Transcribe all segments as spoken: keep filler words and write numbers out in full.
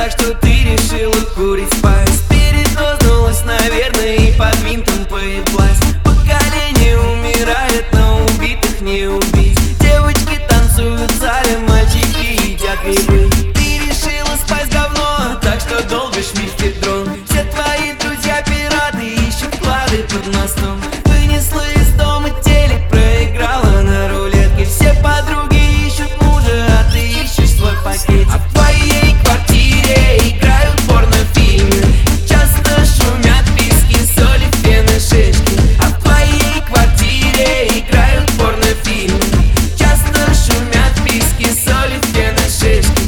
так что ты решила курить спайс. Передознулась, наверное, и под винтом поеблась. Поколение умирает, но убитых не убить. Девочки танцуют в зале, мальчики едят грибы. Ты решила спайс говно, так что долго жми дрон. Все твои друзья пираты ищут клады под мостом. Вынесла из дома телек, проиграла на рулетке. Все подруги ищут мужа, а ты ищешь свой пакет. А в твоей квартире играют порнофильмы. Часто шумят виски, соли, фены, шишки. А в твоей квартире играют порнофильмы. Часто шумят виски, соли, фены, шишки.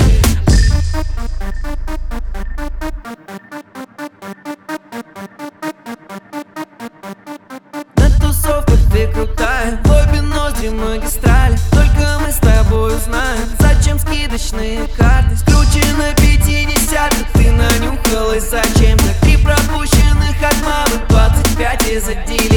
На тусовках ты крутая, в обе ноздри магистрали. Только мы с тобой узнаем, зачем скидочные карты. Скручено пятидесятых, ты нанюхалась зачем-то. Три пропущенных от мамы, двадцать пять из отделения.